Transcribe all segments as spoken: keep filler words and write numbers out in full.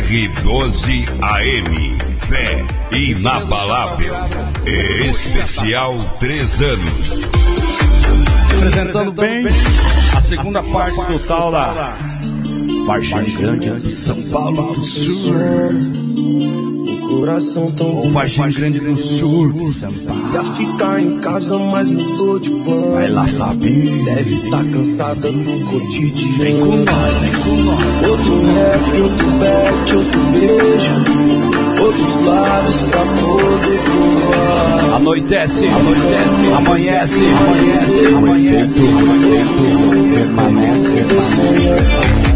R doze A M, fé inabalável, especial três anos. Apresentando bem a segunda parte total da Vargem Grande do São Paulo do Sul. Coração tão o Vargem Grande do Sul de São Paulo. Ia ficar em casa, mas mudou de plano. Vai lá, Fabinho. Deve estar cansada do cotidiano. Vem com nós, vem com nós. Outro rap, outro back, outro beijo, outros lábios pra poder provar. Anoitece, anoitece, amanhece, amanhece, amanhece, amanhece, permanece, permanece.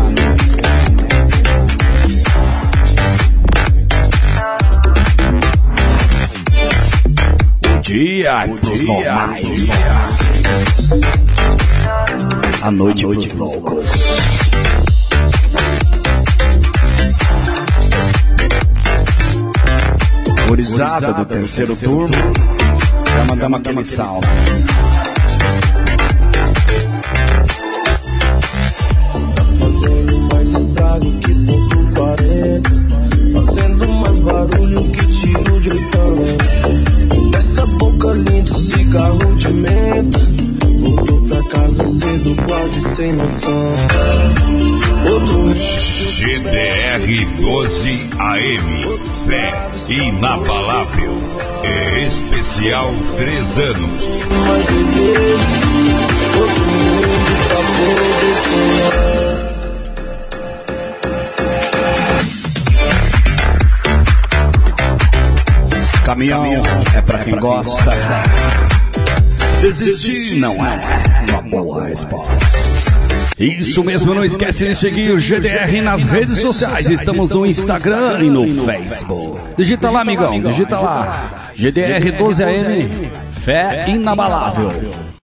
Dia pros normais, a noite pros loucos. Gurizada do terceiro turno, já mandamos aquele salve. Tá fazendo mais estrago que ponto quarenta, fazendo mais barulho que tiro de oitão. Essa boca linda, cigarro de menta, voltou pra casa cedo, quase sem noção. Outro G D R doze A M, fé inabalável, especial três anos. mais desejo, outro mundo pra poder sonhar. Caminhão é pra quem gosta. Desistir não é uma boa resposta. Isso mesmo, não esquece de seguir o G D R nas redes sociais. Estamos no Instagram e no Facebook. Digita lá, amigão, digita lá. G D R doze A M, fé inabalável.